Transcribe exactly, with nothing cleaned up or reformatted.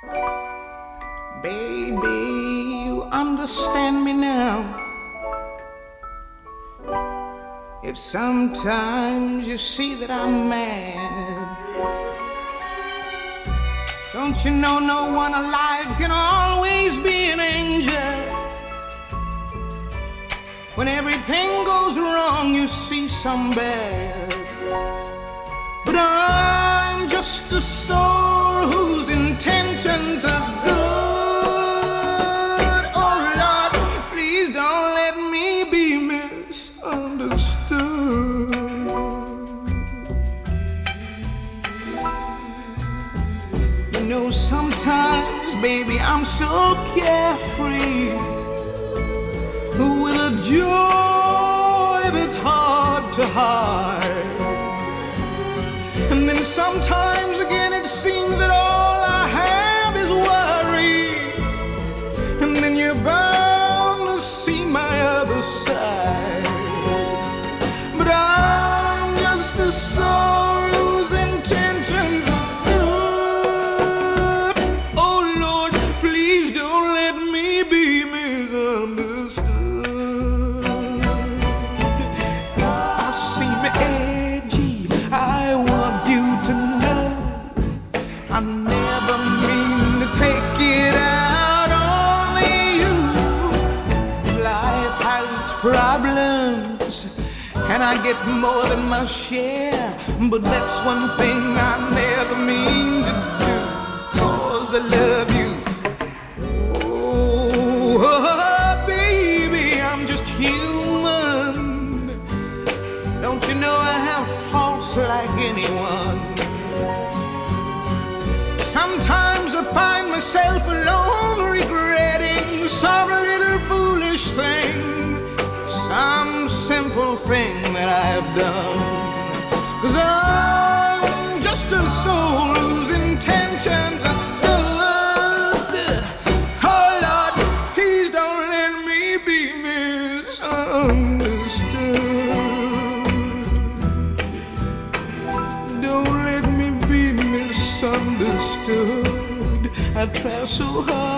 Baby, you understand me now. If sometimes you see that I'm mad, don't you know no one alive can always be an angel? When everything goes wrong, you see some bad. But I'm just a soul whose intentions are good. Oh Lord, please don't let me be misunderstood. You know, sometimes, baby, I'm so carefree, with a joy that's hard to hide. And then sometimes again it seems that all I have is worry. And then you're bound to see my other side. But I'm just a soul whose intentions are good. Oh Lord, please don't let me be misunderstood. I never mean to take it out on you. Life has its problems, and I get more than my share. But that's one thing I never mean to do, 'cause I love you. Oh, baby, I'm just human. Don't you know I have faults like anyone? Sometimes I find myself alone regretting some little foolish thing, some simple thing that I've done. 'Cause I'm just a soul whose intentions are good. Oh Lord, please don't let me be misunderstood. Don't let me be misunderstood. I try so hard